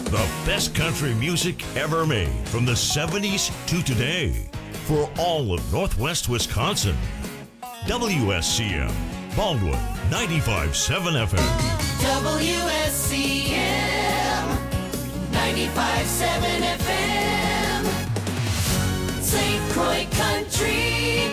The best country music ever made from the 70s to today for all of Northwest Wisconsin. WSCM, Baldwin, 95.7 FM. WSCM, 95.7 FM. St. Croix Country.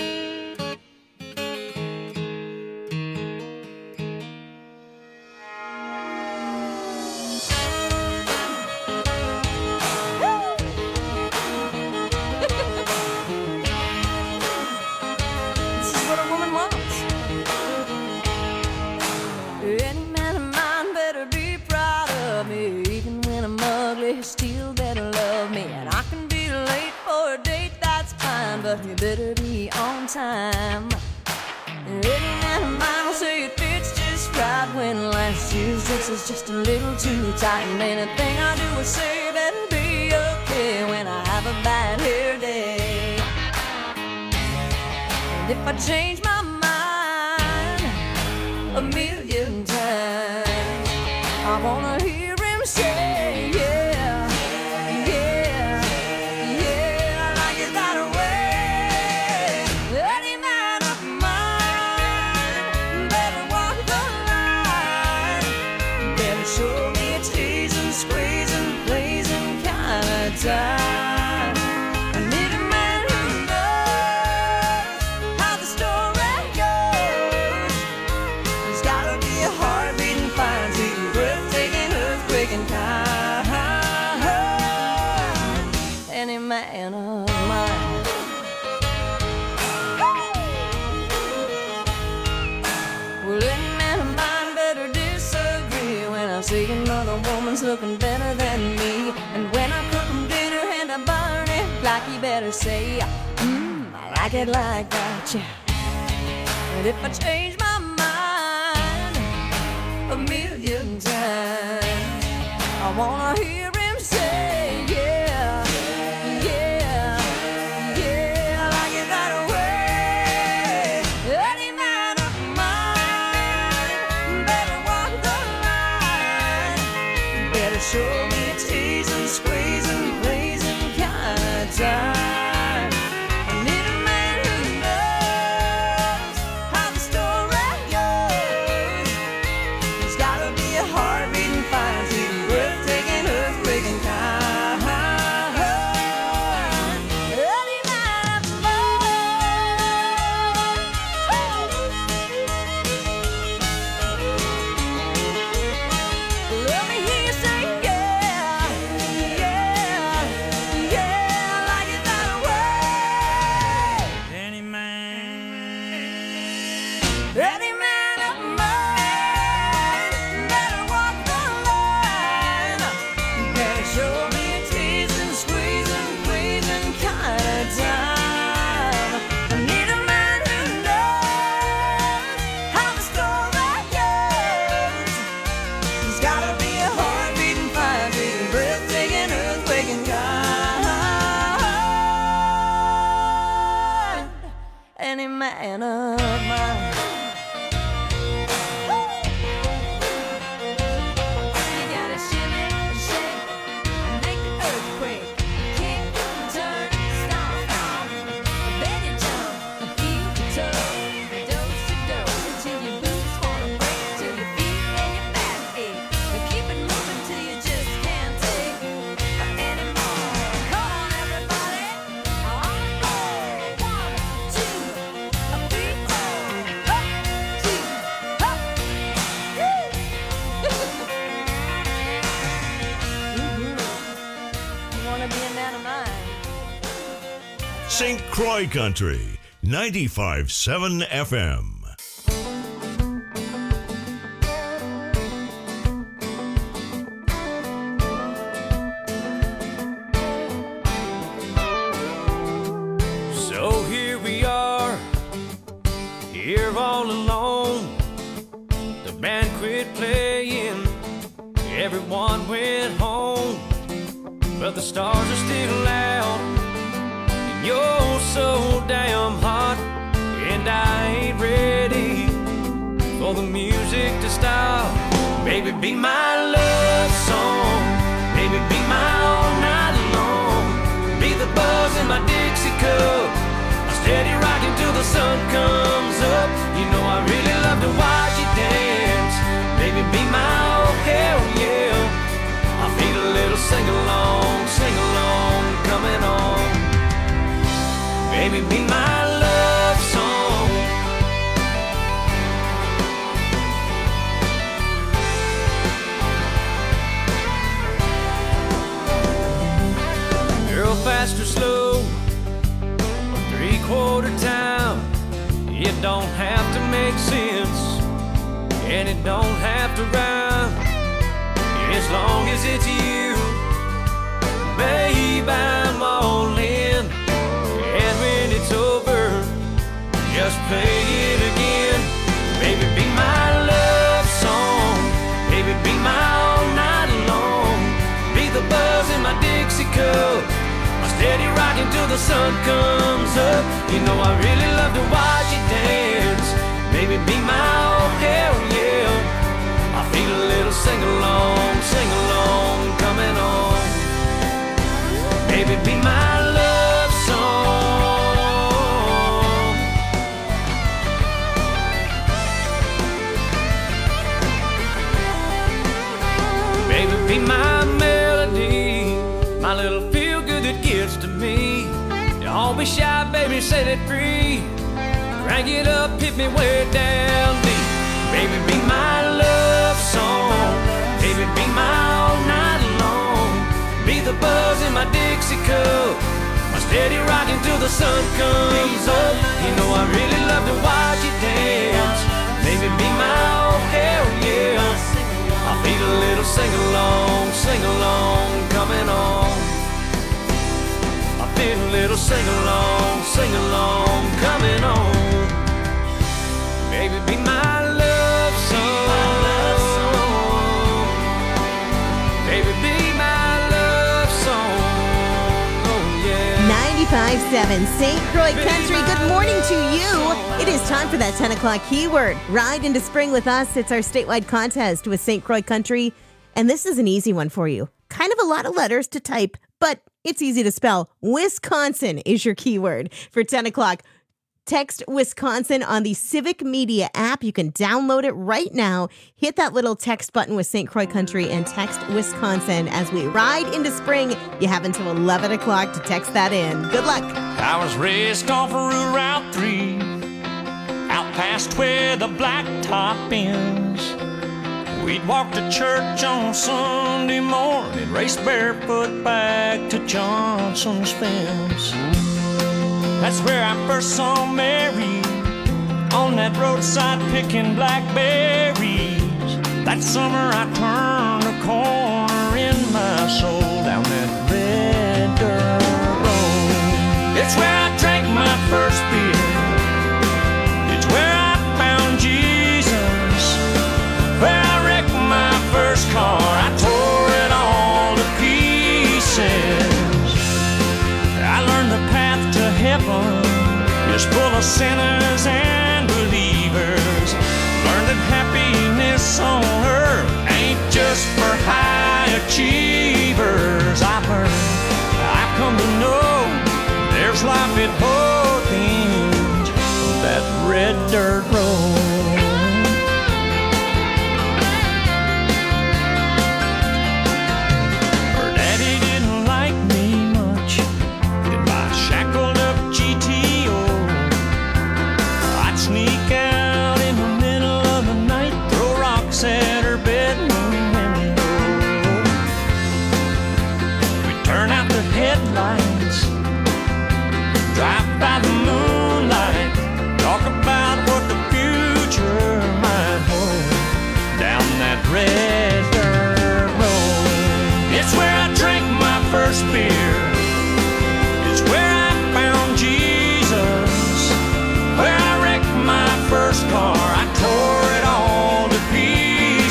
But you better be on time. Any man of mine will say it fits just right when last year's dress is just a little too tight. And anything I do or say better be okay when I have a bad hair day. And if I change my mind a million times, I wanna hear him say, yeah. I need a man who knows how the story goes. There's gotta be a heartbeating fire, sweet, breathtaking, earthquaking kind. Any man of mine. Well, any man of mine better disagree when I see another woman's looking better than me. And when I cook them dinner and I burn it, like you better say, I like it like that, yeah. And if I change my mind a million times, I wanna hear him say, yeah, yeah, yeah, I like it that way. Any man of mine better walk the line, better show me a teasing, squeezing, blazing kind of time. I need a man who knows how the story goes. There's gotta be a heartbeating fire, sweet, breathtaking, earthquaking kind. Any man of mine. Let me hear you say, yeah, yeah, yeah, I like it that way. Any man of mine better walk the line. Better show me a teasing, squeezing, pleasing kind of time. I need a man who knows how the story goes. There's gotta be a heartbeating fire, beating, breathtaking, earthquaking kind. Any man of mine. You gotta shimmy, shake, and make the earthquake. Kick, turn, stomp, then you jump, feet to toe, dose to dose, until your boots wanna break, till your feet and your back ache. But keep it moving till you just can't take anymore. Come on, everybody, on the floor. 1, 2, 3, 4. Up, 2, up. Woo! You wanna be a man of mine? St. Croix Country, 95.7 FM. So here we are, here all alone. The band quit playing, everyone went home. But the stars are still out, and you're so damn hot. And I ain't ready for the music to stop. Baby, be my love song. Baby, be Cup. I'm steady rocking till the sun comes up. You know I really love to watch you dance. Baby, be my oh hell yeah. I feel a little sing-along coming on. Baby, be my love song. Girl, fast or slow, or three-quarter time, it don't have to make sense, and it don't have to rhyme, as long as it's you. Babe, I'm all in, and when it's over, just play it again. Baby, be my love song. Baby, be my all night long. Be the buzz in my Dixie cup. I'm steady rocking till the sun comes up. You know I really love to watch you dance. Baby, be my oh hell yeah. I feel a little sing-along coming on. Baby, be my love song. Baby, be my melody, my little feel-good that gets to me. Don't be shy, baby, set it free. Crank it up, hit me way down deep. Baby, be my love song. Baby, be my all night long. Be the buzz in my Dixie cup. I'm steady rocking till the sun comes up. You know I really love to watch you dance. Baby, be my oh hell yeah. I feel a little sing-along coming on. I feel a little sing-along coming on. Baby, be my love song. Baby, be my love song. Oh yeah. 95.7 St. Croix Country. Good morning to you. It is time for that 10 o'clock keyword. Ride into spring with us. It's our statewide contest with St. Croix Country. And this is an easy one for you. Kind of a lot of letters to type, but it's easy to spell. Wisconsin is your keyword for 10 o'clock. Text Wisconsin on the Civic Media app. You can download it right now. Hit that little text button with St. Croix Country and text Wisconsin as we ride into spring. You have until 11 o'clock to text that in. Good luck. I was raised off of Route 3, out past where the blacktop ends. We'd walk to church on Sunday morning, race barefoot back to Johnson's fence. That's where I first saw Mary, on that roadside picking blackberries. That summer I turned a corner in my soul down that red dirt road. It's where I drank my first beer. It's where I found Jesus. Where I wrecked my first car. I tore it all to pieces. I learned the path to heaven is full of sinners and believers. Learned that happiness on earth ain't just for high achievers. I've come to know there's life at both ends of that red dirt road. At her bedroom window, we turn out the headlights, drive by the moonlight, talk about what the future might hold down that red dirt road. It's where I drank my first beer. It's where I found Jesus. Where I wrecked my first car. I tore it all to pieces.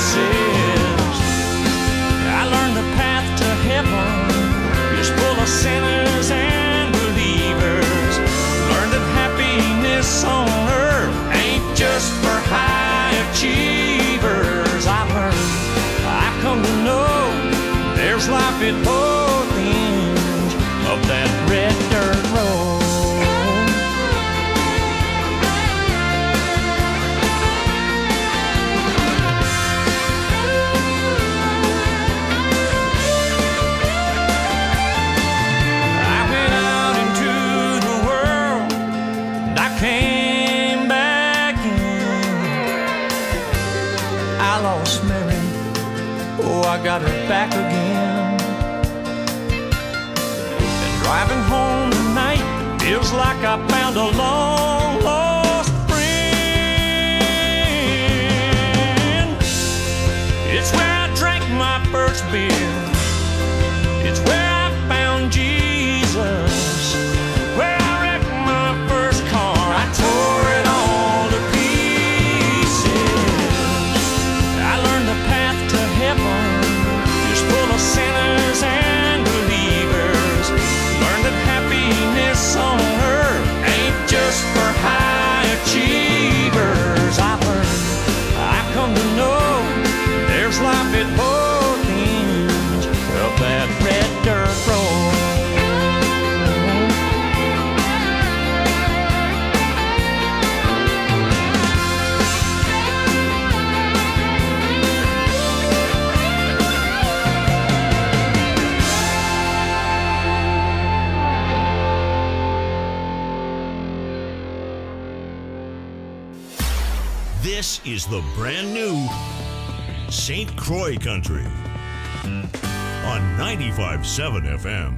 I learned the path to heaven is full of sinners and believers. Learned that happiness on earth ain't just for high achievers. I've come to know there's life at both ends of that red dirt road. I got her back again. And driving home tonight feels like I found a long lost friend. It's where I drank my first beer. It's where I found Jesus. Where I wrecked my first car. I tore it all to pieces. I learned the path to heaven is full of sinners and believers. Learned that happiness on earth ain't just for high achievers. I learned, I come to know there's life at both ends of that red dirt road. This is the brand new St. Croix Country on 95.7 FM.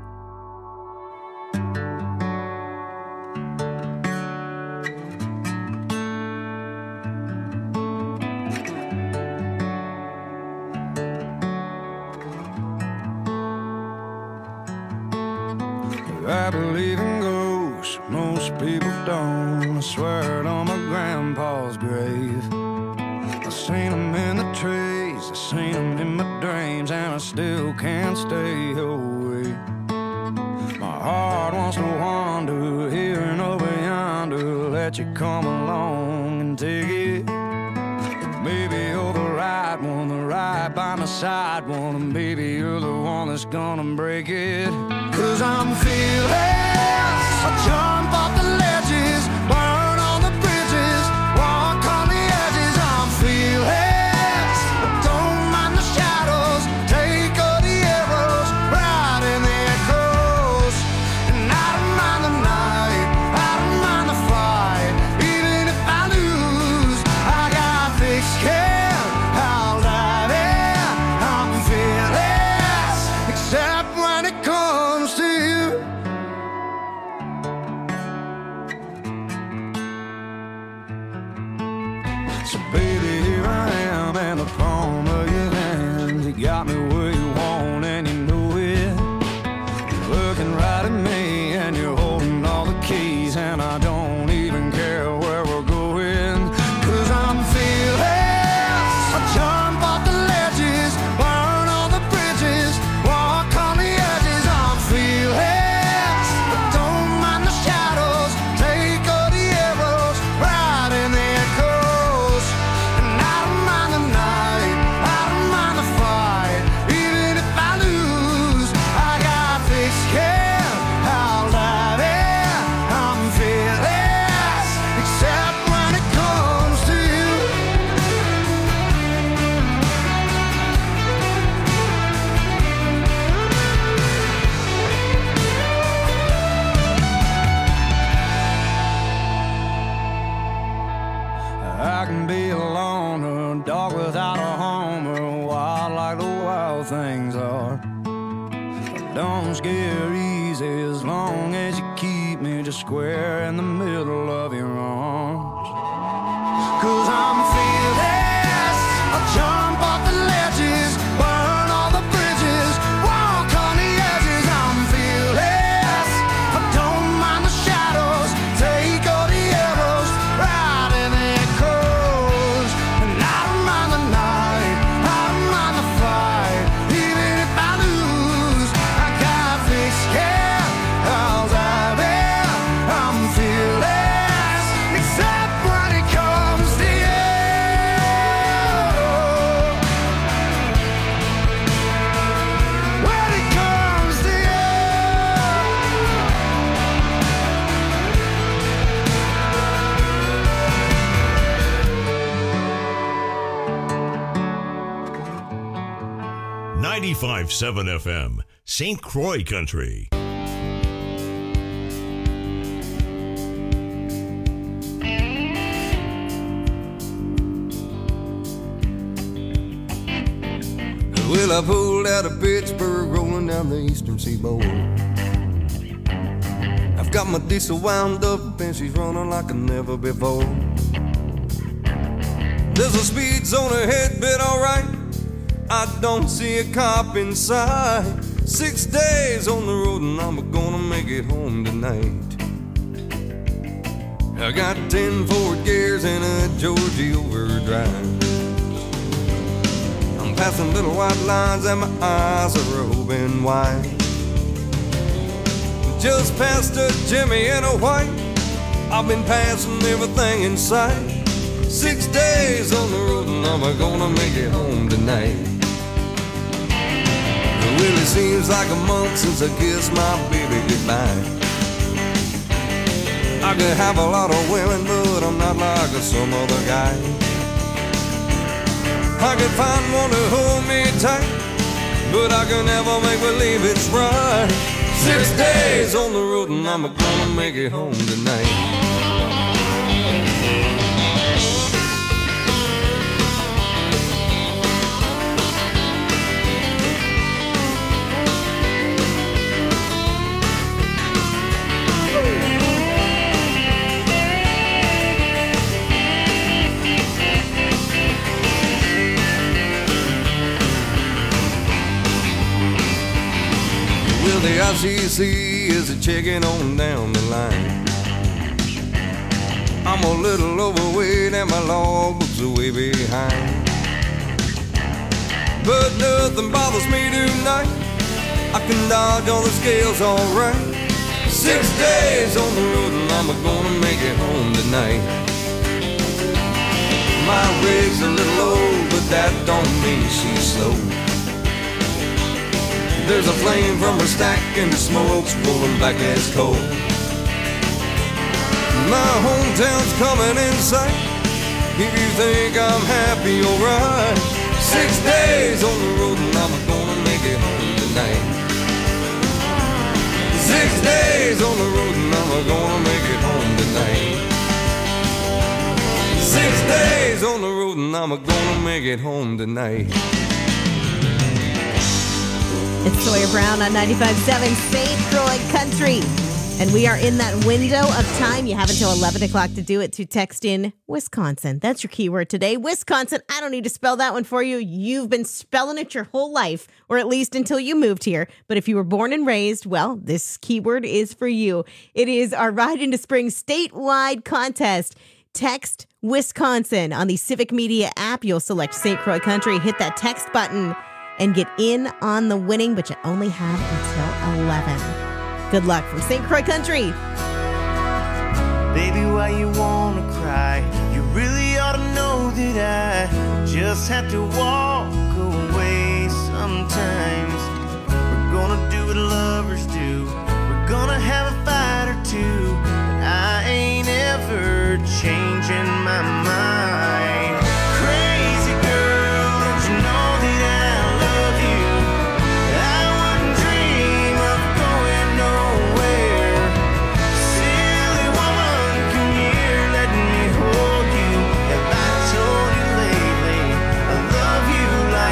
I believe in ghosts, most people don't. I swear it on my grandpa's grave. I seen them in the trees, I seen them in my dreams, and I still can't stay away. My heart wants to wander here and over yonder. Let you come along and take it. Maybe you're the right one, the right by my side one, and maybe you're the one that's gonna break it. 'Cause I'm fearless, I jump off the ledges, burn on the bridges, walk on the edges. I'm fearless, I don't mind the shadows, take all the arrows, ride in the echoes. And I don't mind the night, I don't mind the fight, even if I lose, I got thick skin, I'll dive in. I'm fearless, except when it comes to you. So baby, here I am in the palm of your hand. You got me where you want and you know it. You're looking right at me and you're holding all the keys, and I don't even care where we're going. 'Cause I'm fearless, I jump off the ledges, burn all the bridges, walk on the edges. I'm fearless, I don't mind the shadows, take all the arrows, ride in the echoes. And I don't mind the night, I don't mind the fight, even if I lose, I got thick skin, I'll dive in. I'm fearless, except when it comes to you. I can be a loner, dog without a home, or wild like the wild things are. I don't scare easy as long as you keep me just square in the middle of your arms. 'Cause I'm fearless, I jump off the ledges, burn all the bridges, walk on the edges. I'm fearless, I don't mind the shadows, take all the arrows, ride in the echoes. And I don't mind the night, I don't mind the fight, even if I lose, I got thick skin, I'll dive in. I'm fearless, except when it comes to you. When it comes to you. 95.7 FM, St. Croix Country. Well, I pulled out of Pittsburgh, rolling down the eastern seaboard. I've got my diesel wound up and she's running like never before. There's a speed zone ahead, but alright, I don't see a cop in sight. 6 days on the road and I'm gonna make it home tonight. I got 10 Ford gears and a Georgia overdrive. I'm passing little white lines and my eyes are open wide. Just past a Jimmy and a white, I've been passing everything in sight. 6 days on the road and I'm gonna make it home tonight. Well, it seems like a month since I kissed my baby goodbye. I could have a lot of women, but I'm not like some other guy. I could find one to hold me tight, but I can never make believe it's right. 6 days on the road and I'm gonna make it home tonight. Well, the ICC is a checking on down the line. I'm a little overweight and my logbook's way behind. But nothing bothers me tonight. I can dodge all the scales alright. 6 days on the road and I'm gonna make it home tonight. My rig's a little old, but that don't mean she's slow. There's a flame from her stack and the smoke's rolling back as coal. My hometown's coming in sight. If you think I'm happy, alright. 6 days on the road and I'm gonna make it home tonight. 6 days on the road and I'm gonna make it home tonight. 6 days on the road and I'm gonna make it home tonight. It's Sawyer Brown on 95.7 St. Croix Country. And we are in that window of time. You have until 11 o'clock to do it, to text in Wisconsin. That's your keyword today. Wisconsin. I don't need to spell that one for you. You've been spelling it your whole life, or at least until you moved here. But if you were born and raised, well, this keyword is for you. It is our Ride into Spring statewide contest. Text Wisconsin on the Civic Media app. You'll select St. Croix Country, hit that text button, and get in on the winning, but you only have until 11. Good luck from St. Croix Country. Baby, why you wanna cry? You really ought to know that I just have to walk away sometimes. We're gonna do what lovers do. We're gonna have a fight or two, but I ain't ever changing my mind. Crazy girl, don't you know that I love you? I wouldn't dream of going nowhere. Silly woman, come here, let me hold you. Have I told you lately I love you like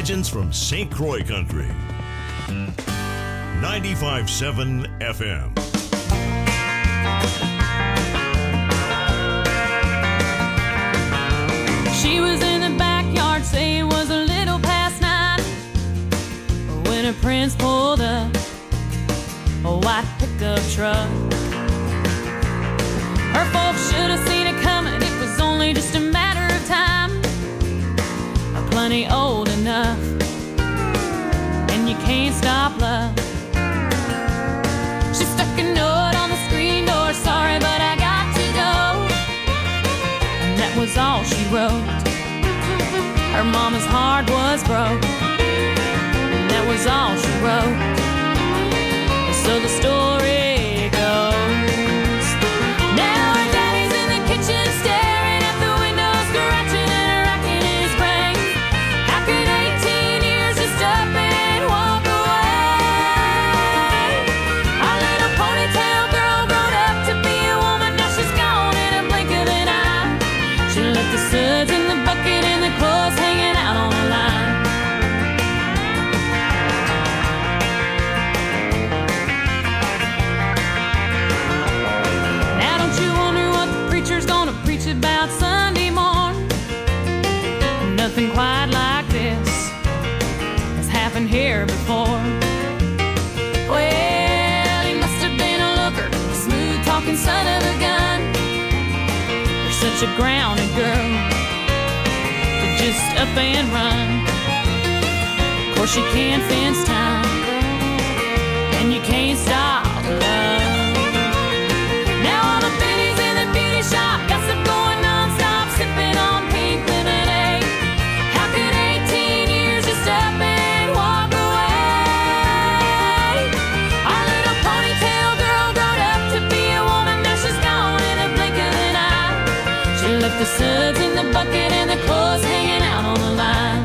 legends from St. Croix Country. 95.7 FM. She was in the backyard, say it was a little past 9 when her prince pulled up a white pickup truck. Her folks should have seen it coming, it was only just a matter of time. Plenty old enough, and you can't stop love. She stuck a note on the screen door, sorry but I got to go. And that was all she wrote. Her mama's heart was broke, and that was all she wrote. And so the story goes. Now her daddy's in the kitchen staring at the window, scratching and racking his brain. How could 18 years just up and walk away? Our little ponytail girl grown up to be a woman, now she's gone in a blink of an eye. She left the suds in the bucket and the clothes hanging out on the line. Now don't you wonder what the preacher's gonna preach about Sunday morning? Nothing quite like this has happened here before. Well, he must have been a looker, a smooth-talking son of a gun. You're such a grounded girl to just up and run. Of course you can't fence time, and you can't stop love. Now all the biddies in the beauty shop gossip going non-stop, sipping on pink lemonade. How could 18 years just up and walk away? Our little ponytail girl grown up to be a woman, now she's gone in a blink of an eye. She left the suds in the bucket and the clothes hanging out on the line.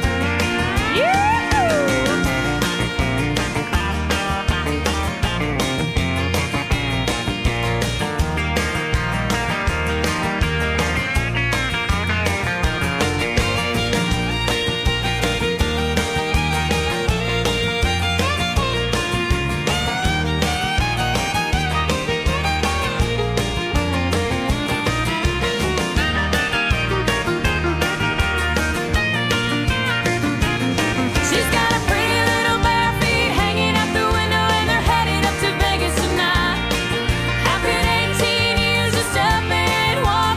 She's got a pretty little bare feet hanging out the window, and they're headed up to Vegas tonight. How could 18 years just up and walk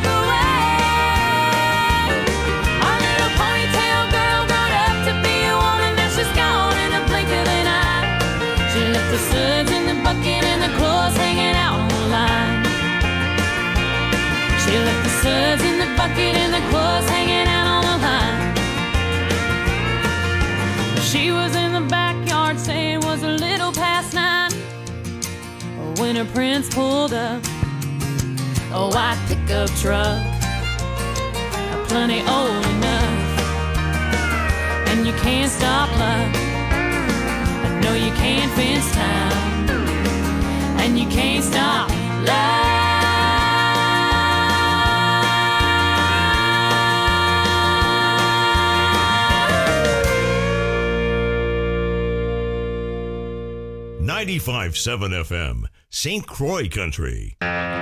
away? Our little ponytail girl grown up to be a woman, now she's gone in a blink of an eye. She left the suds in the bucket and the clothes hanging out on the line. She left the suds in the bucket and the clothes hanging out on the line. She was in the backyard, saying it was a little past 9 when her prince pulled up a white pickup truck, plenty old enough, and you can't stop love. I know you can't fence time, and you can't stop love. 95.7 FM, St. Croix Country.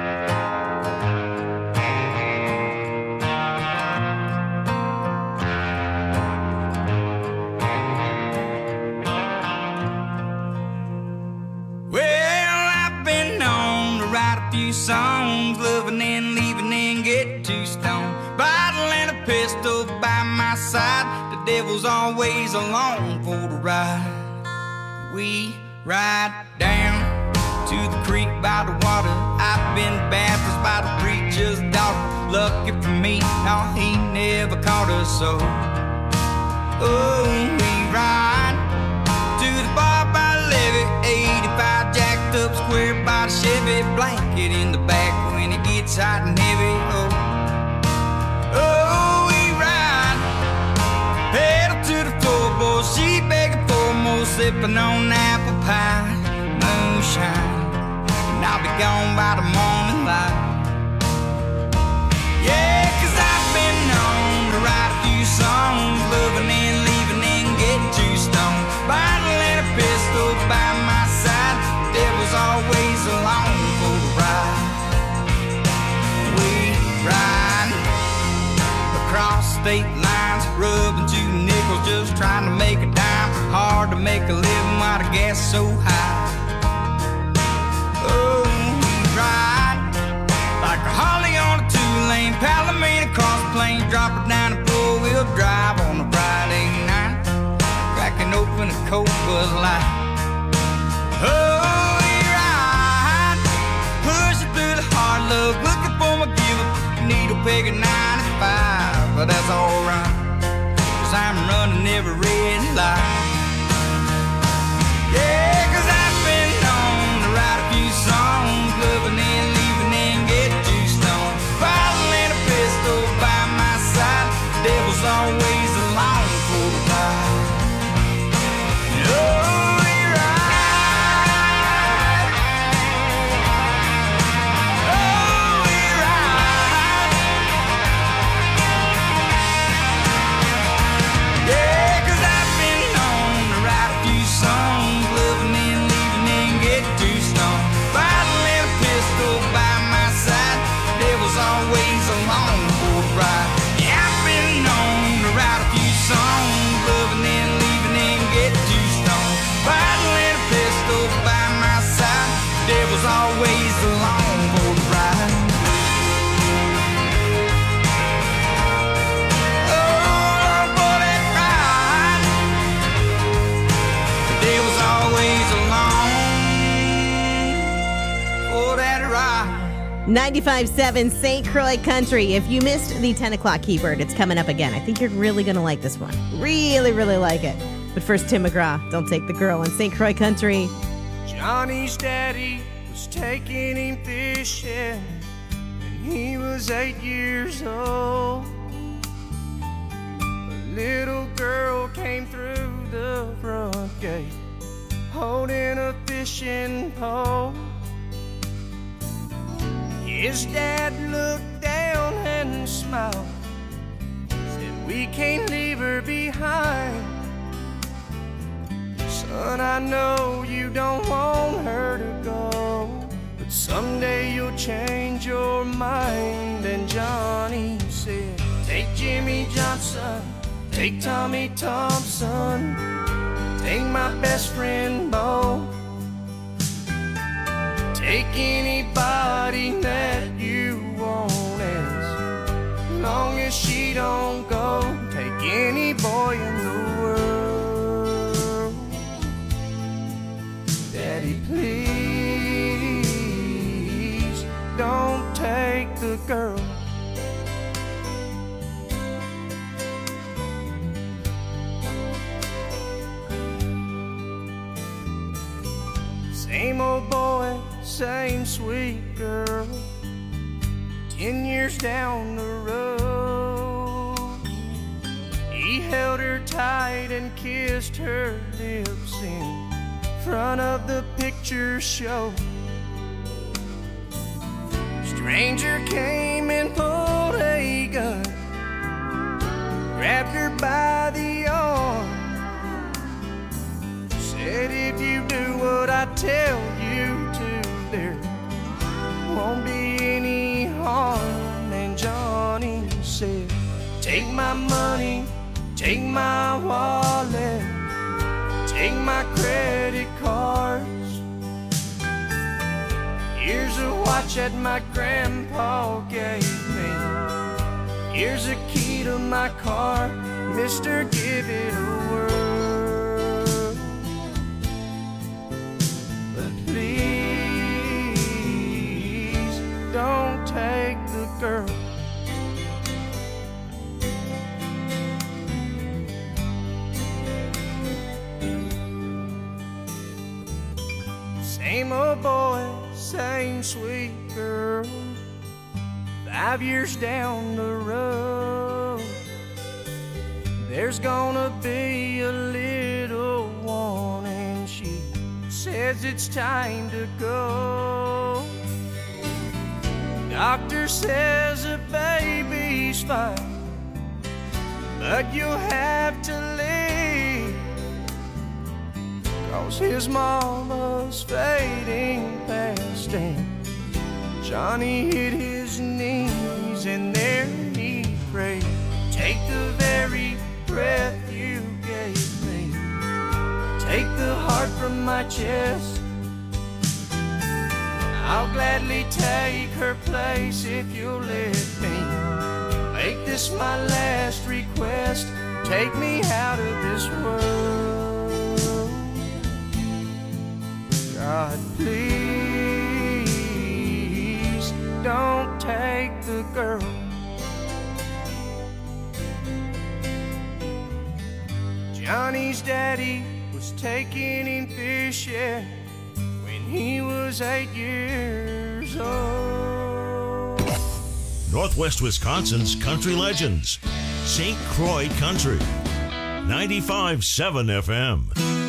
Well, I've been known to write a few songs, loving and leaving and get too stoned. Bottle and a pistol by my side, the devil's always along for the ride. We ride down to the creek by the water. I've been baptized by the preacher's daughter. Lucky for me, no, he never caught us so. Oh, we ride to the bar by the levee, 85 jacked up square by the Chevy, blanket in the back when it gets hot and heavy. Oh, oh, we ride, pedal to the floorboard, she begging for more, sipping on apple pie, moonshine, and I'll be gone by the morning light. Yeah, 'cause I've been known to write a few songs, loving and leaving and state lines, rubbing 2 nickels, just trying to make a dime. Hard to make a living while the gas is so high. Oh, we ride like a Harley on a 2-lane, Palomino across the plains, drop it down and 4-wheel drive on a Friday night, cracking open a cold Bud Light. Oh, we ride, pushing through the hard love, looking for my give-up, needle peg at 95, but that's alright, 'cause I'm running every red light. Yeah, 'cause I've been known to write a few songs, loving and leaving and get too stoned, bottle and a pistol by my side, the devil's always along for the ride. Oh, we ride. Oh, we ride. Yeah, 'cause I've been known to write a few songs, loving and leaving and get too stoned, bottle and a pistol by my side, devil's always along for the ride. Yeah, I've been known to write a few songs, loving and leaving and get too stoned, bottle and a pistol by my side, devil's always along for the ride. Oh, for that ride, the devil's always along for that ride. 95.7 St. Croix Country. If you missed the 10 o'clock keyword, it's coming up again. I think you're really going to like this one. Really, really like it. But first, Tim McGraw, Don't Take the Girl on St. Croix Country. Johnny's daddy was taking him fishing when he was 8 years old. A little girl came through the front gate holding a fishing pole. His dad looked down and smiled, said, "We can't leave her behind. Son, I know you don't want her to go, but someday you'll change your mind." And Johnny said, "Take Jimmy Johnson, take Tommy Thompson, take my best friend Bo, take anybody that you want, as long as she don't go. Take any boy in the world. Daddy, please don't take the girl." Same old boy, same sweet girl, 10 years down the road. He held her tight and kissed her lips in front of the picture show. Stranger came and pulled a gun, grabbed her by the arm, said, "If you do what I tell you to, there won't be any harm." And Johnny said, "Take my money, take my wallet, take my credit cards. Here's a watch that my grandpa gave me. Here's a key to my car. Mister, give it a whirl. But please don't take the girl." Same old boy, same sweet girl, 5 years down the road. There's gonna be a little one, and she says it's time to go. Doctor says the baby's fine, but you'll have to leave, 'cause his mama's fading fast. And Johnny hit his knees and there he prayed, "Take the heart from my chest. I'll gladly take her place if you'll let me make this my last request. Take me out of this world. God, please don't take the girl. Johnny's daddy was taking him fishing when he was 8 years old. Northwest Wisconsin's country legends. St. Croix Country. 95.7 FM.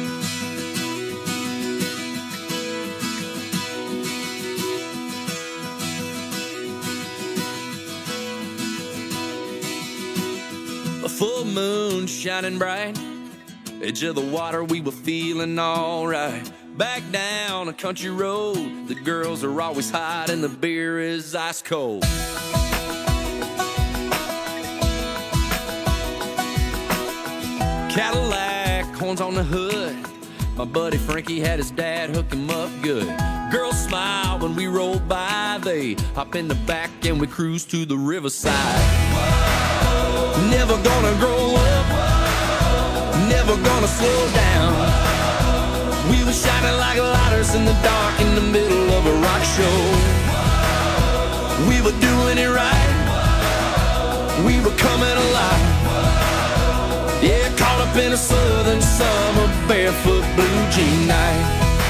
A full moon shining bright, edge of the water, we were feeling alright. Back down a country road, the girls are always hot and the beer is ice cold. Cadillac, horns on the hood, my buddy Frankie had his dad hook him up good. Girls smile when we roll by, they hop in the back and we cruise to the riverside. Never gonna grow up, never gonna slow down. We were shining like lighters in the dark in the middle of a rock show. We were doing it right, we were coming alive. Yeah, caught up in a southern summer, barefoot blue jean night.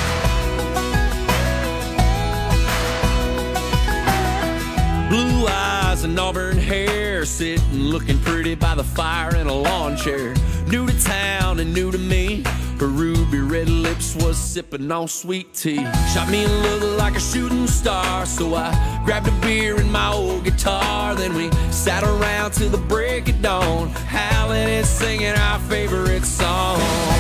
Blue eyes and auburn hair, sitting looking pretty by the fire in a lawn chair. New to town and new to me, her ruby red lips was sipping on sweet tea. Shot me a look like a shooting star, so I grabbed a beer and my old guitar. Then we sat around till the break of dawn, howling and singing our favorite song.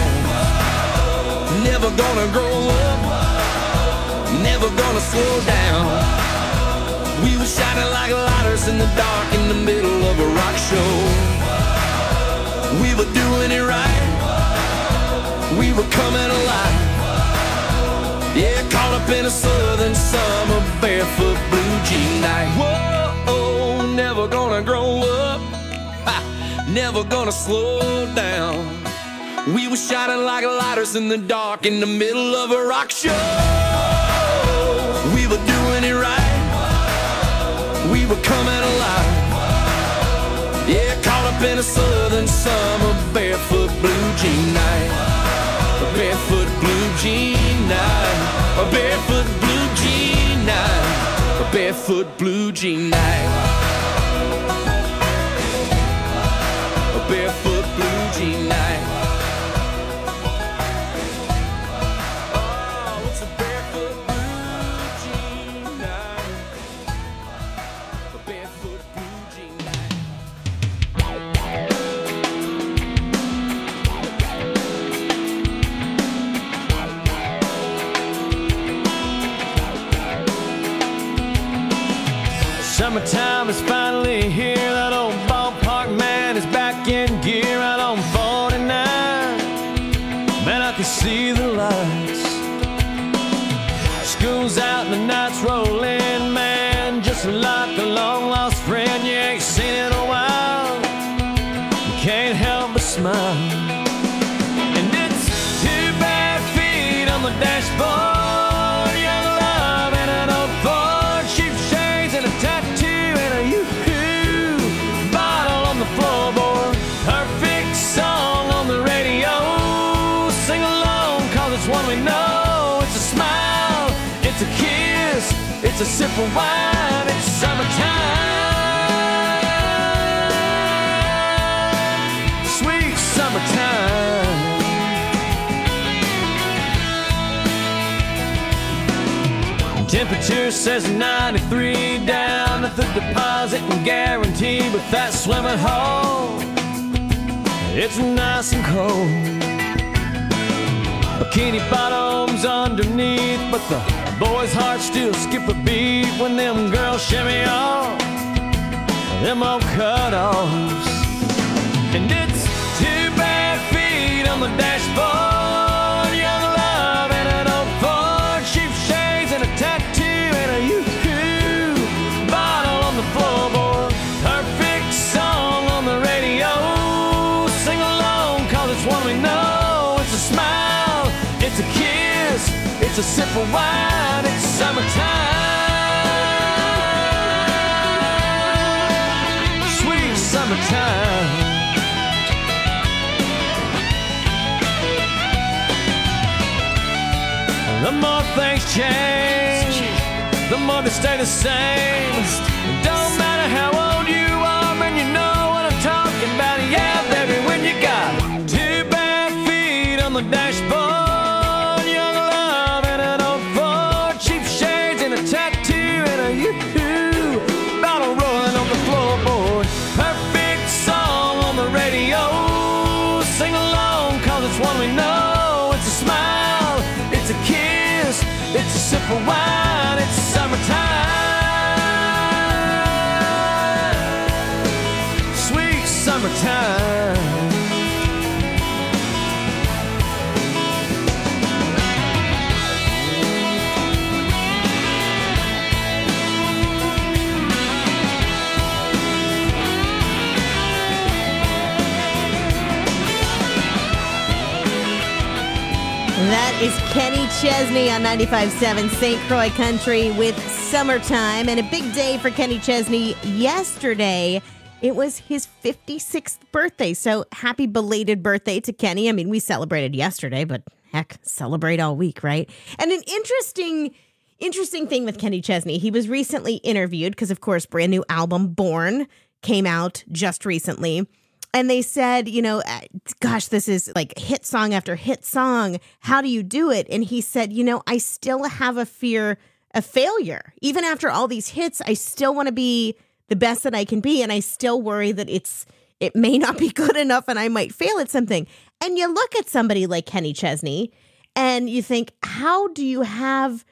Never gonna grow up, never gonna slow down. We were shining like lighters in the dark in the middle of a rock show. We were doing it right, we were coming alive. Yeah, caught up in a southern summer, barefoot blue jean night. Whoa, never gonna grow up, never gonna slow down. We were shining like lighters in the dark in the middle of a rock show. We were doing it right, we were coming alive. Yeah, caught up in a southern summer, barefoot blue jean night. A barefoot blue jean night. A barefoot blue jean night. A barefoot blue jean night. A barefoot blue jean night. Oh, it's a barefoot blue jean night. A barefoot blue jean night. Summertime is finally here. That old ballpark man is back in gear out on 49. Man, I can see the lights. School's out and the night's rolling. Man, just like a long lost friend you ain't seen in a while. You can't help but smile. And it's 2 bare feet on the dashboard. Young love and an old Ford, cheap shades and a tattoo and a yoo-hoo bottle on the floorboard. Perfect song on the radio. Sing along, cause it's one we know. It's a smile, it's a kiss, it's a sip of wine. It's summertime, sweet summertime. Temperature says 93 down at the deposit and guarantee, but that swimming hole, it's nice and cold. Bikini bottoms underneath, but the boys' hearts still skip a beat when them girls shimmy off them old cut-offs. And it's 2 bare feet on the dashboard. Young love It's a sip of wine, it's summertime. Sweet summertime. The more things change, the more they stay the same. Don't matter how old you are, man, you know what I'm talking about. Yeah, baby, when you got 2 bare feet on the dashboard, young love and an old Ford, cheap shades and a tattoo and a yoo-hoo, bottle rolling on the floorboard. Perfect song on the radio, sing along 'cause it's one we know. It's a smile, it's a kiss, it's a sip of wine, it's summertime. Sweet summertime. That is Kenny Chesney on 95.7 St. Croix Country with Summertime. And a big day for Kenny Chesney yesterday. It was his 56th birthday. So happy belated birthday to Kenny. I mean, we celebrated yesterday, but heck, celebrate all week, right? And an interesting thing with Kenny Chesney, he was recently interviewed because, of course, brand new album Born came out just recently. And they said, you know, gosh, this is like hit song after hit song. How do you do it? And he said, you know, I still have a fear of failure. Even after all these hits, I still want to be the best that I can be. And I still worry that it may not be good enough and I might fail at something. And you look at somebody like Kenny Chesney and you think, how do you have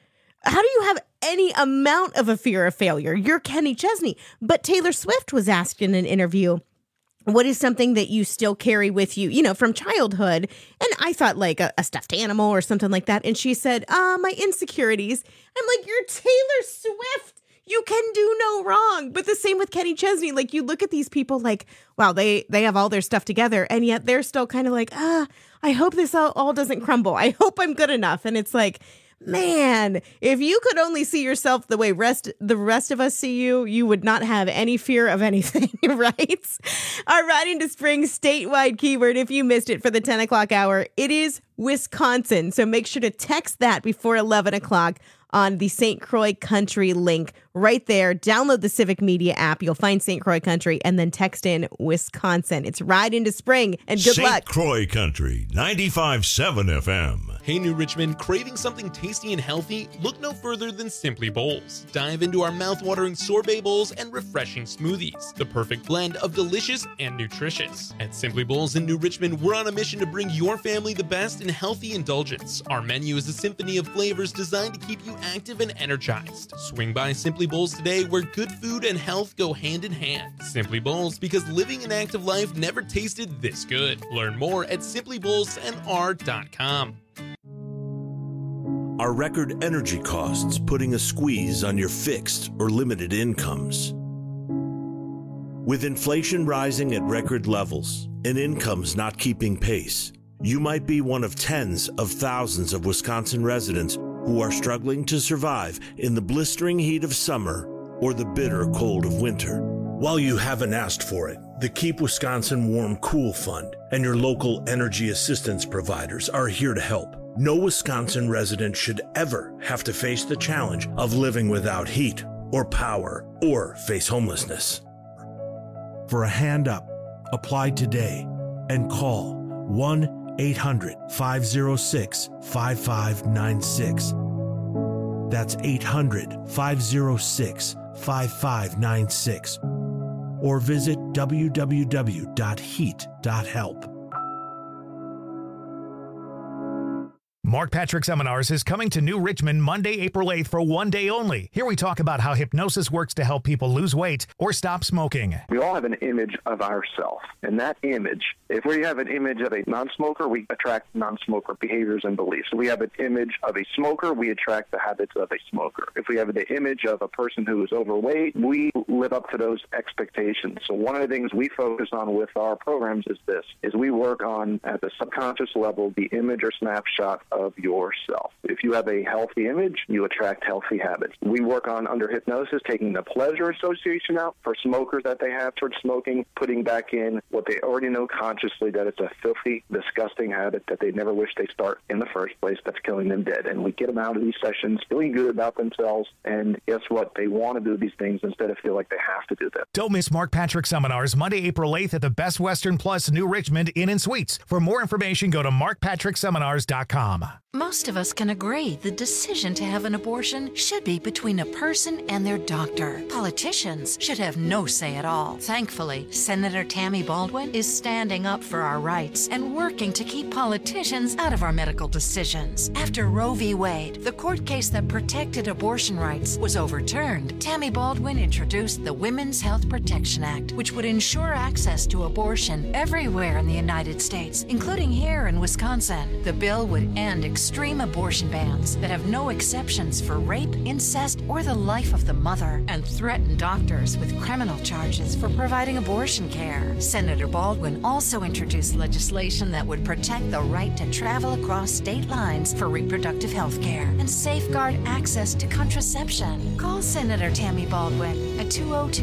any amount of a fear of failure? You're Kenny Chesney. But Taylor Swift was asked in an interview, what is something that you still carry with you, you know, from childhood? And I thought like a stuffed animal or something like that. And she said, my insecurities. I'm like, you're Taylor Swift. You can do no wrong. But the same with Kenny Chesney. Like you look at these people like, wow, they have all their stuff together. And yet they're still kind of like, I hope this all doesn't crumble. I hope I'm good enough. And it's like, man, if you could only see yourself the way the rest of us see you, you would not have any fear of anything, right? Our Ride into Spring statewide keyword, if you missed it for the 10 o'clock hour, it is Wisconsin. So make sure to text that before 11 o'clock on the St. Croix Country link right there. Download the Civic Media app. You'll find St. Croix Country and then text in Wisconsin. It's Ride into Spring and good luck. St. Croix Country, 95.7 FM. Hey, New Richmond, craving something tasty and healthy? Look no further than Simply Bowls. Dive into our mouth-watering sorbet bowls and refreshing smoothies, the perfect blend of delicious and nutritious. At Simply Bowls in New Richmond, we're on a mission to bring your family the best in healthy indulgence. Our menu is a symphony of flavors designed to keep you active and energized. Swing by Simply Bowls today, where good food and health go hand in hand. Simply Bowls, because living an active life never tasted this good. Learn more at simplybowlsnr.com. Are record energy costs putting a squeeze on your fixed or limited incomes? With inflation rising at record levels and incomes not keeping pace, you might be one of tens of thousands of Wisconsin residents who are struggling to survive in the blistering heat of summer or the bitter cold of winter. While you haven't asked for it, the Keep Wisconsin Warm Cool Fund and your local energy assistance providers are here to help. No Wisconsin resident should ever have to face the challenge of living without heat or power or face homelessness. For a hand up, apply today and call 1-800-506-5596. That's 800-506-5596. Or visit www.heat.help. Mark Patrick Seminars is coming to New Richmond Monday, April 8th for one day only. Here we talk about how hypnosis works to help people lose weight or stop smoking. We all have an image of ourselves, and that image, if we have an image of a non-smoker, we attract non-smoker behaviors and beliefs. If we have an image of a smoker, we attract the habits of a smoker. If we have the image of a person who is overweight, we live up to those expectations. So one of the things we focus on with our programs is we work on, at the subconscious level, the image or snapshot of of yourself. If you have a healthy image, you attract healthy habits. We work on, under hypnosis, taking the pleasure association out for smokers that they have towards smoking, putting back in what they already know consciously, that it's a filthy, disgusting habit that they never wish they start in the first place, that's killing them dead. And we get them out of these sessions feeling good about themselves, and guess what? They want to do these things instead of feel like they have to do them. Don't miss Mark Patrick Seminars Monday, April 8th at the Best Western Plus New Richmond Inn and Suites. For more information, go to markpatrickseminars.com. Most of us can agree the decision to have an abortion should be between a person and their doctor. Politicians should have no say at all. Thankfully, Senator Tammy Baldwin is standing up for our rights and working to keep politicians out of our medical decisions. After Roe v. Wade, the court case that protected abortion rights, was overturned, Tammy Baldwin introduced the Women's Health Protection Act, which would ensure access to abortion everywhere in the United States, including here in Wisconsin. The bill would end extreme abortion bans that have no exceptions for rape, incest, or the life of the mother, and threaten doctors with criminal charges for providing abortion care. Senator Baldwin also introduced legislation that would protect the right to travel across state lines for reproductive health care and safeguard access to contraception. Call Senator Tammy Baldwin at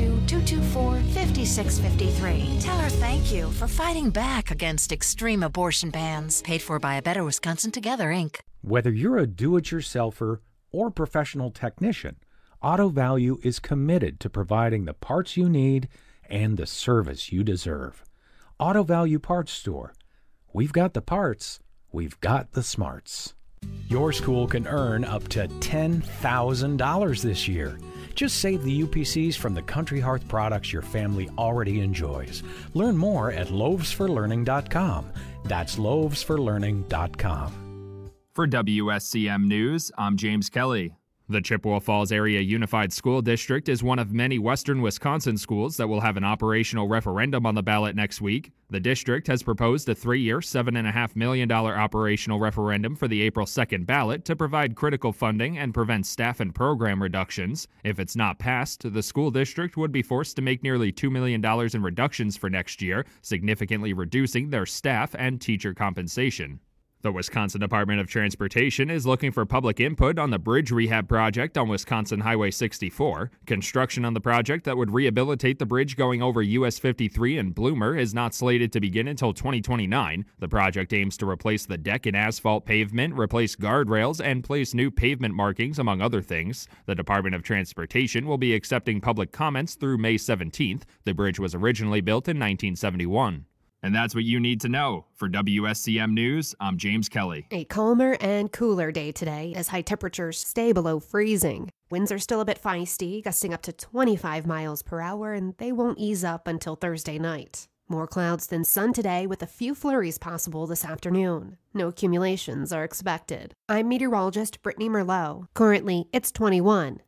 202-224-5653. Tell her thank you for fighting back against extreme abortion bans. Paid for by A Better Wisconsin Together, Inc. Whether you're a do-it-yourselfer or professional technician, Auto Value is committed to providing the parts you need and the service you deserve. Auto Value Parts Store. We've got the parts, we've got the smarts. Your school can earn up to $10,000 this year. Just save the UPCs from the Country Hearth products your family already enjoys. Learn more at loavesforlearning.com. That's loavesforlearning.com. For WSCM News, I'm James Kelly. The Chippewa Falls Area Unified School District is one of many western Wisconsin schools that will have an operational referendum on the ballot next week. The district has proposed a 3-year, $7.5 million operational referendum for the April 2nd ballot to provide critical funding and prevent staff and program reductions. If it's not passed, the school district would be forced to make nearly $2 million in reductions for next year, significantly reducing their staff and teacher compensation. The Wisconsin Department of Transportation is looking for public input on the bridge rehab project on Wisconsin Highway 64. Construction on the project that would rehabilitate the bridge going over US 53 in Bloomer is not slated to begin until 2029. The project aims to replace the deck and asphalt pavement, replace guardrails, and place new pavement markings, among other things. The Department of Transportation will be accepting public comments through May 17th. The bridge was originally built in 1971. And that's what you need to know. For WSCM News, I'm James Kelly. A calmer and cooler day today as high temperatures stay below freezing. Winds are still a bit feisty, gusting up to 25 miles per hour, and they won't ease up until Thursday night. More clouds than sun today with a few flurries possible this afternoon. No accumulations are expected. I'm meteorologist Brittany Merlot. Currently, it's 21.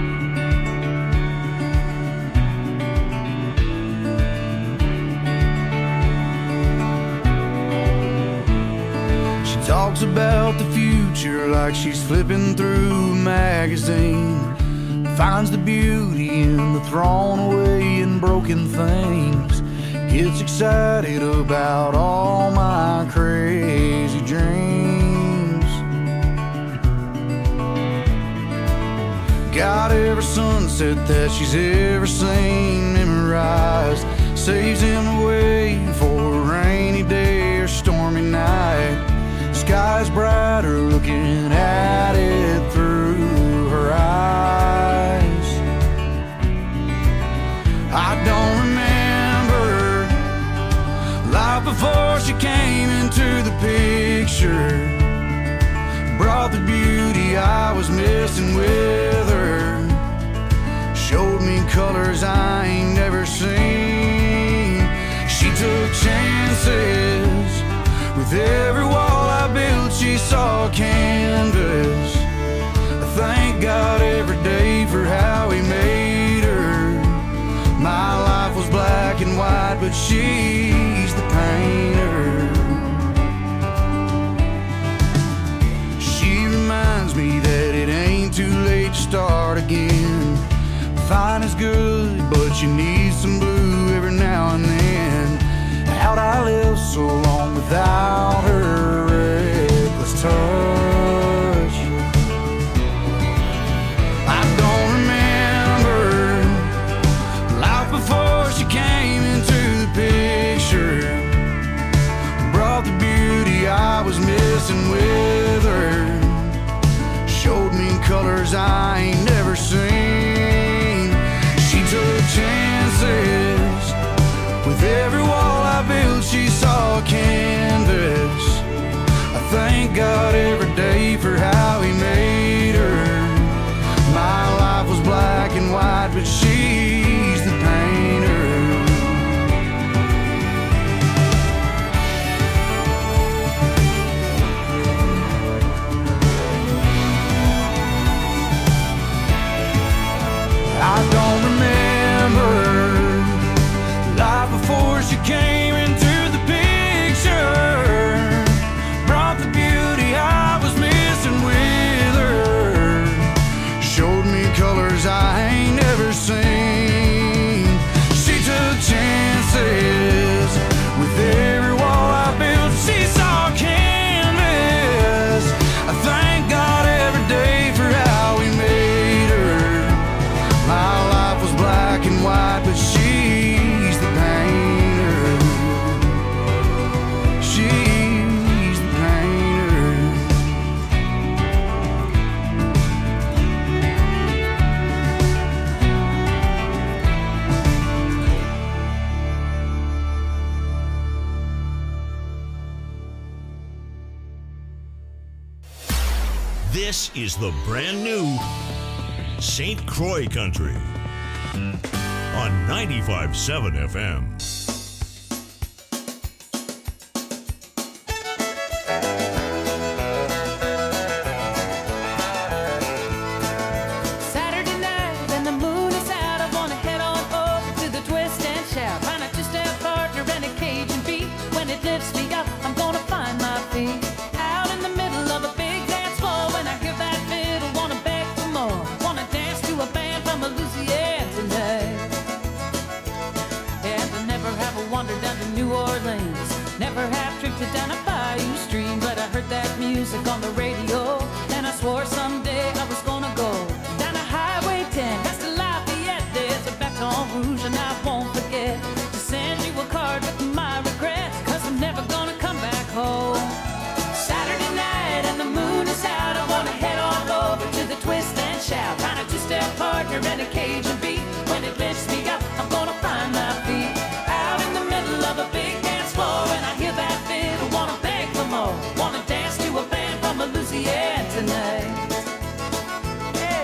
Talks about the future like she's flipping through a magazine. Finds the beauty in the thrown away and broken things. Gets excited about all my crazy dreams. Got every sunset that she's ever seen memorized. Saves him away for a rainy day or stormy night. Sky's brighter looking at it through her eyes. I don't remember life before she came into the picture. Brought the beauty I was missing with her. Showed me colors I ain't never seen. She took chances. With every wall I built, she saw a canvas. I thank God every day for how He made her. My life was black and white, but she's the painter. She reminds me that it ain't too late to start again. Fine is good, but you need some blue every now and then. How'd I live so long without her reckless touch? colors I ain't never seen. She took chances. With every wall I built, she saw a canvas. I thank God every day for how he made her. My life was black and white, but she's the painter. I don't remember life before she came into the picture. Brought the beauty I was missing with her. Showed me colors I ain't never seen. She took chances. With every wall I built, she saw canvas. I thank God every day for how he made her. My life was black and white, but she's the painter. She's the painter. This is the brand new St. Croix Country on 95.7 FM. Saturday night and the moon is out. I wanna head on over to the twist and shout. Find a two-step partner and a Cajun beat. When it lifts me up, I'm gonna find my feet. Out in the middle of a big dance floor. When I hear that fiddle, wanna beg for more. Wanna dance to a band from Louisiana tonight. And I never have wandered down to New Orleans. Never have drifted down a bayou stream. But I heard that music on the radio, and I swore someday I was gonna go down a Highway 10 past the Lafayette. There's a Baton Rouge and I won't forget to send you a card with my regrets, 'cause I'm never gonna come back home. Saturday night and the moon is out. I wanna head on over to the twist and shout. Find a two-step partner and a Cajun beat. When it lifts me up, I'm gonna find my feet. Out in the middle of a big dance floor, and I hear that fiddle, wanna beg for more. Wanna dance to a band from Louisiana tonight. Hey.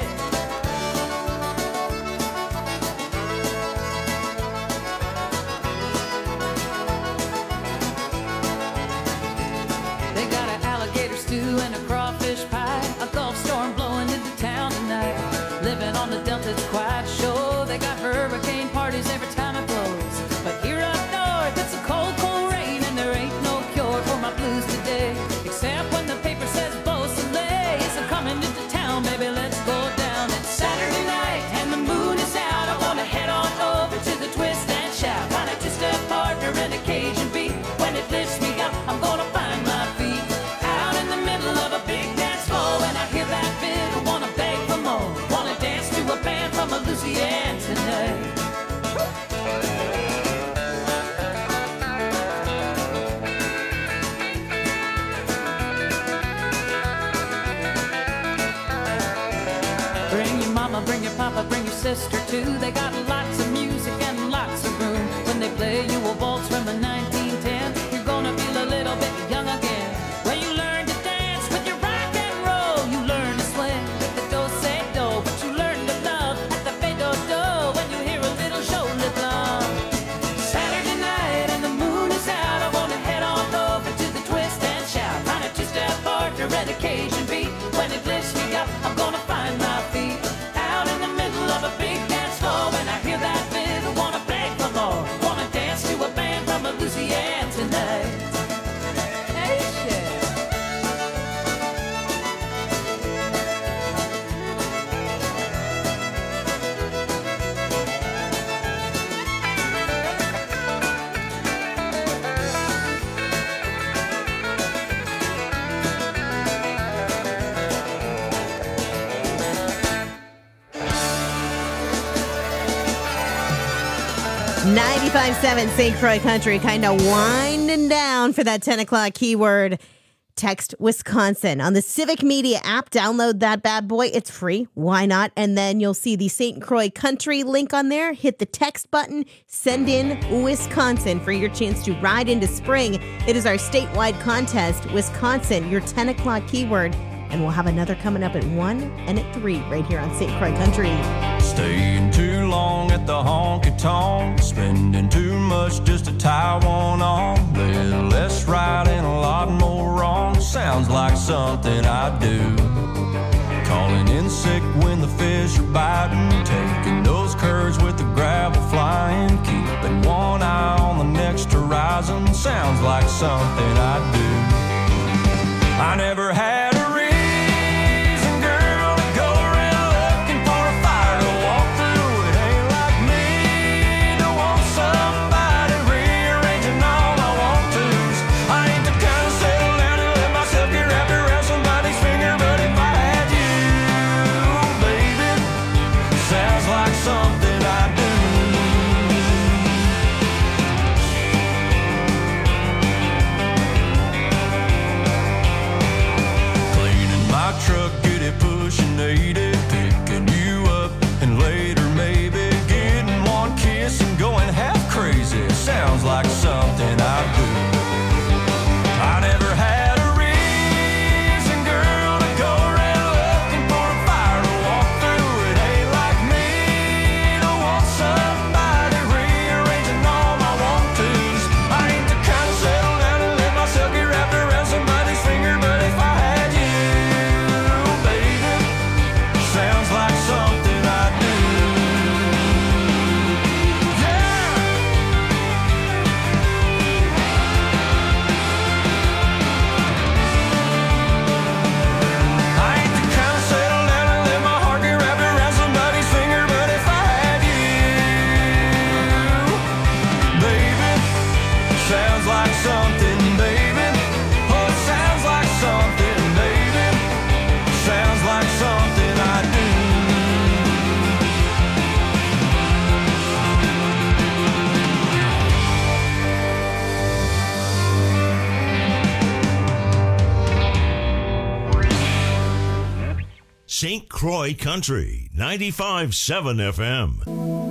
They got an alligator stew and a crawfish pie. A Gulf storm blowing into town tonight. Living on the Delta, it's quite sure. They got hurricane parties every time it blows. But here up north, it's a cold, cold rain, and there ain't no cure for my blues today. Except when the paper says Beausoleil is coming into town, baby, let's go down. It's Saturday night and the moon is out. I wanna head on over to the twist and shout. Find a two-step partner and a Cajun beat. When it lifts me up, I'm gonna find my feet. Out in the middle of a big dance floor, and I hear that fiddle, wanna beg for more. Wanna dance to a band from Louisiana tonight. Bring your mama, bring your papa, bring your sister too. They got lots of music and lots of room. When they play you a waltz from the 1910, you're gonna feel a little bit young again. When you learn to dance with your rock and roll, you learn to swing with the do-say-do, but you learn to love at the fade-do-do when you hear a little shoulder blunt. Saturday night and the moon is out. I wanna head on over to the twist and shout. Find a two-step partner and a Cajun beat. When it lifts me up, I'm gonna find my feet. Out in the middle of a big dance floor, when I hear that fiddle, wanna beg for more. Wanna dance to a band from Louisiana tonight. Hey, shit. .95.7 St. Croix Country, kind of winding down for that 10 o'clock keyword. Text Wisconsin on the Civic Media app. Download that bad boy. It's free. Why not? And then you'll see the St. Croix Country link on there. Hit the text button. Send in Wisconsin for your chance to ride into spring. It is our statewide contest. Wisconsin, your 10 o'clock keyword. And we'll have another coming up at 1 and at 3 right here on St. Croix Country. Staying too long at the honky-tonk, spending too much just to tie one on. Little less right and a lot more wrong. Sounds like something I do. Calling in sick when the fish are biting, taking those curves with the gravel flying, keeping one eye on the next horizon. Sounds like something I do. I never had a reason, girl, to go around looking for a fire to walk through. It ain't like me to want somebody rearranging all my want-tos. I ain't the kind to settle down and let myself get wrapped around somebody's finger, but if I had you, baby, sounds like something I do. Truck, get it pushing 80, picking you up, and later maybe getting one kiss and going half crazy. Sounds like something I do. I never had a reason, girl, to go around looking for a fire to walk through. It ain't like me to want somebody rearranging all my want-tos. I ain't the kind to settle down and let myself get wrapped around somebody's finger, but if I had you, sounds like something I do. Yeah! I ain't the kind to settle down and let my heart get wrapped around somebody's finger, but if I had you, baby, sounds like something, baby. Oh, it sounds like something, baby. Sounds like something I do. St. Croix Country, 95.7 FM.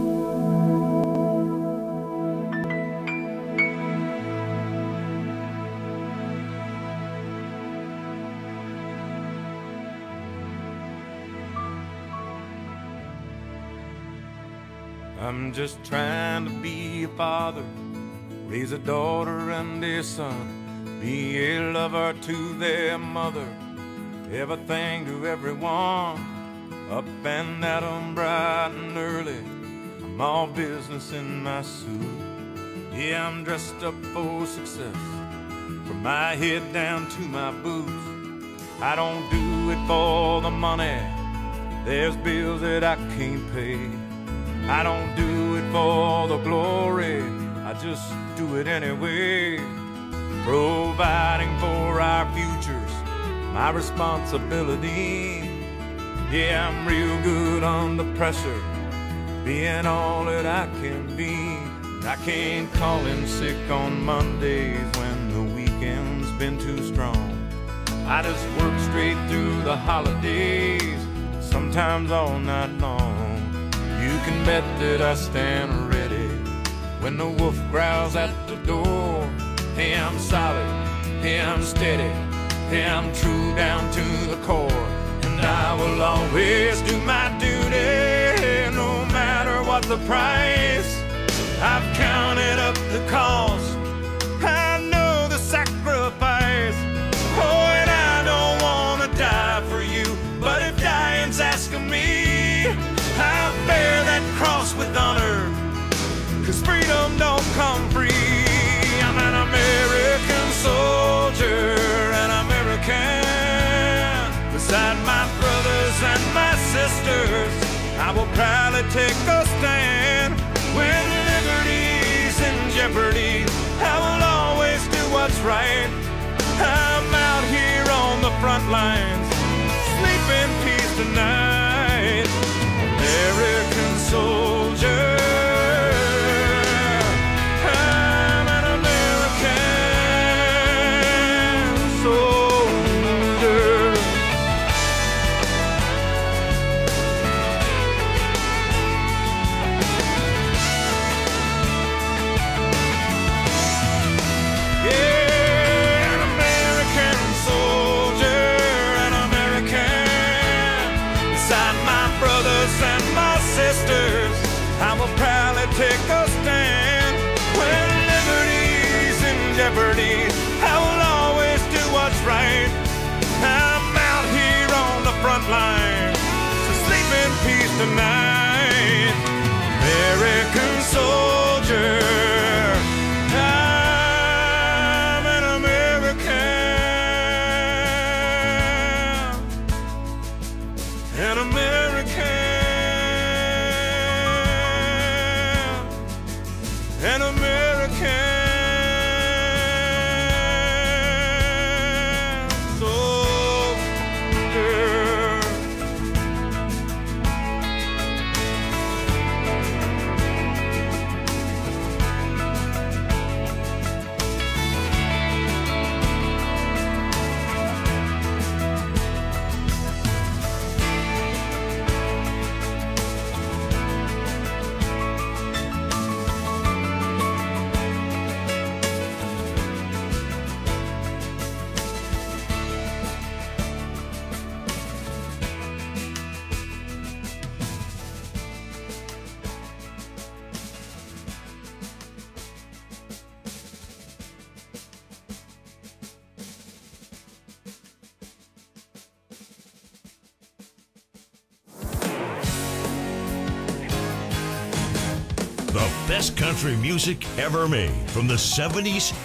I'm just trying to be a father, raise a daughter and a son, be a lover to their mother, everything to everyone, up and at 'em bright and early. I'm all business in my suit. Yeah, I'm dressed up for success, from my head down to my boots. I don't do it for the money, there's bills that I can't pay. I don't do it for the glory, I just do it anyway. Providing for our futures, my responsibility. Yeah, I'm real good under pressure, being all that I can be. I can't call in sick on Mondays when the weekend's been too strong. I just work straight through the holidays, sometimes all night long. You can bet that I stand ready when the wolf growls at the door. Hey, I'm solid, hey, I'm steady, hey, I'm true down to the core. And I will always do my duty, no matter what the price. I've counted up the cost, I know the sacrifice. Oh, and I don't want to die for you, but if dying's asking me, I'll bear that cross with honor, 'cause freedom don't come free. I'm an American soldier, an American. Beside my brothers and my sisters, I will proudly take a stand. When liberty's in jeopardy, I will always do what's right. I'm out here on the front lines, sleep in peace tonight. American soldier, I'm an American soldier. my brothers and my sisters, I will proudly take a stand. When liberty's in jeopardy, I will always do what's right. I'm out here on the front line, so sleep in peace tonight. American soldier, I'm an American, an American, an American soldier. The best country music ever made from the 70s